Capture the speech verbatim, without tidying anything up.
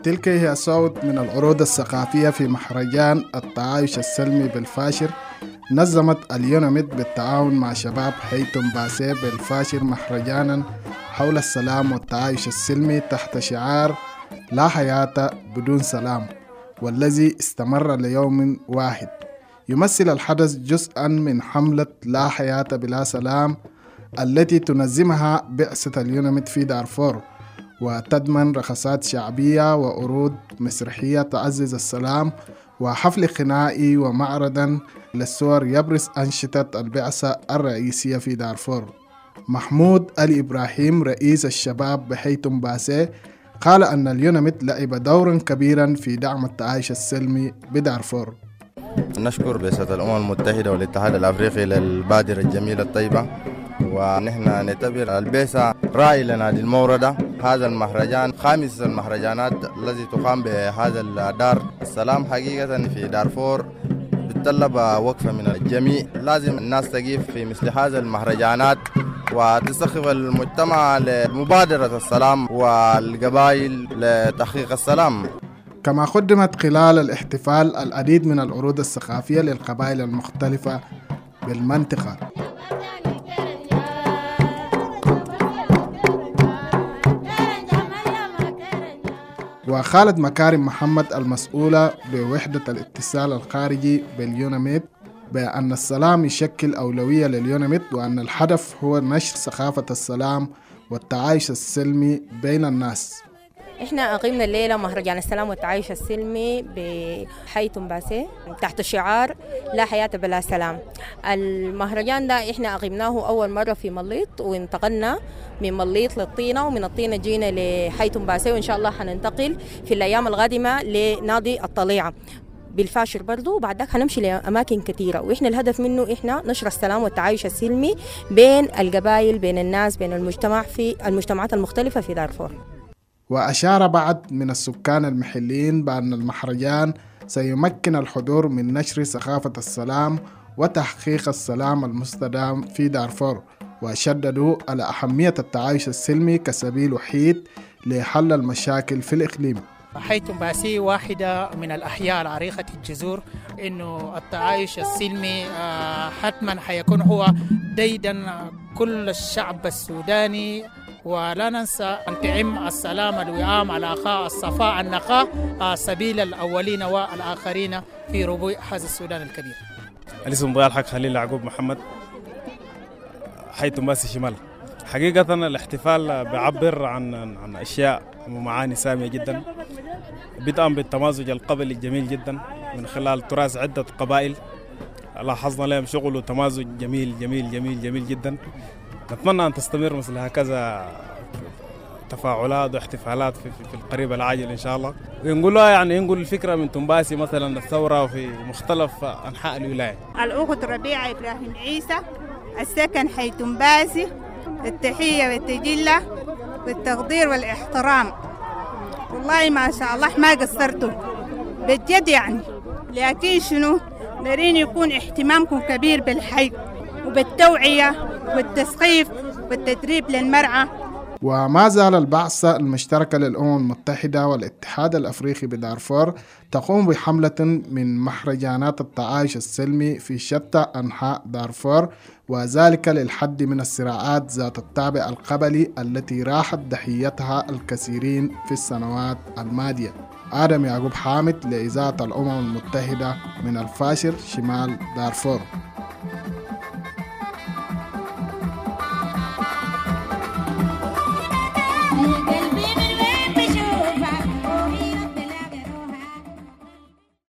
تلك هي صوت من العروض الثقافية في مهرجان التعايش السلمي بالفاشر، نظمت اليونميد بالتعاون مع شباب هيتم باسيه بالفاشر مهرجانا حول السلام والتعايش السلمي تحت شعار لا حياة بدون سلام، والذي استمر ليوم واحد. يمثل الحدث جزءا من حملة لا حياة بلا سلام التي تنظمها بعثة اليونميد في دارفور، وتضمن رقصات شعبية وعروض مسرحية تعزز السلام وحفل غنائي ومعرضا للصور يبرز أنشطة البعثة الرئيسية في دارفور. محمود علي إبراهيم رئيس الشباب بهيتم باسيه قال أن اليونميد لعب دورا كبيرا في دعم التعايش السلمي بدارفور. نشكر بعثة الأمم المتحدة والاتحاد الأفريقي للبادرة الجميلة الطيبة، ونحن نعتبر البعثة راعي لنا للموردة. هذا المهرجان خامس المهرجانات الذي تقام بهذا الدار. السلام حقيقة في دارفور بتطلب وقفة من الجميع، لازم الناس تقف في مثل هذا المهرجانات وتستخدم المجتمع لمبادرة السلام والقبائل لتحقيق السلام. كما قدمت خلال الاحتفال العديد من العروض الثقافية للقبائل المختلفة بالمنطقة. وخالد مكارم محمد المسؤولة بوحدة الاتصال الخارجي باليونميد بأن السلام يشكل أولوية لليونميد، وأن الهدف هو نشر ثقافة السلام والتعايش السلمي بين الناس. احنا اقمنا الليله مهرجان السلام والتعايش السلمي بهيتم باسيه تحت شعار لا حياه بلا سلام. المهرجان ده احنا اقمناه اول مره في مليط، وانتقلنا من مليط للطينه، ومن الطينه جينا لهيتم باسيه، وان شاء الله حننتقل في الايام القادمه لنادي الطليعه بالفاشر برضو، وبعد ذاك هنمشي لأماكن كثيرة. وإحنا الهدف منه إحنا نشر السلام والتعايش السلمي بين القبائل، بين الناس، بين المجتمع في المجتمعات المختلفة في دارفور. وأشار بعض من السكان المحليين بأن المهرجان سيمكن الحضور من نشر ثقافة السلام وتحقيق السلام المستدام في دارفور، وشددوا على أهمية التعايش السلمي كسبيل وحيد لحل المشاكل في الإقليم. هيتم باسيه واحدة من الأحياء العريقة الجذور، إنه التعايش السلمي حتما حيكون هو ديدا كل الشعب السوداني، ولا ننسى أن تعم السلام الوئام الأخاء الصفاء النقاء سبيل الأولين والآخرين في ربوع هذا السودان الكبير. الاسم ضياء الحق خليل يعقوب محمد، هيتم باسيه شمال. حقيقة الاحتفال بيعبر عن عن أشياء ومعاني سامية جدا، بدءا بالتمازج القبلي الجميل جدا من خلال تراث عدة قبائل لاحظنا لهم شغل وتمازج جميل جميل جميل جميل جدا. نتمنى أن تستمر مثل هكذا تفاعلات واحتفالات في, في, في القريب العاجل إن شاء الله، ونقولها يعني نقول الفكرة من تنباسي مثلا الثورة في مختلف أنحاء الولاية. الأخت ربيعة إبراهيم عيسى، السكن هيتم باسيه، التحية والتجلة والتقدير والاحترام. والله ما شاء الله ما قصرتوا بجد يعني، لكن شنو دارين يكون اهتمامكم كبير بالحي وبالتوعية والتثقيف والتدريب للمرأة. وما زال البعثة المشتركة للأمم المتحدة والاتحاد الأفريقي بدارفور تقوم بحملة من مهرجانات التعايش السلمي في شتى أنحاء دارفور، وذلك للحد من الصراعات ذات الطابع القبلي التي راحت ضحيتها الكثيرين في السنوات الماضية. آدم يعقوب حامد لإذاعة الأمم المتحدة من الفاشر شمال دارفور.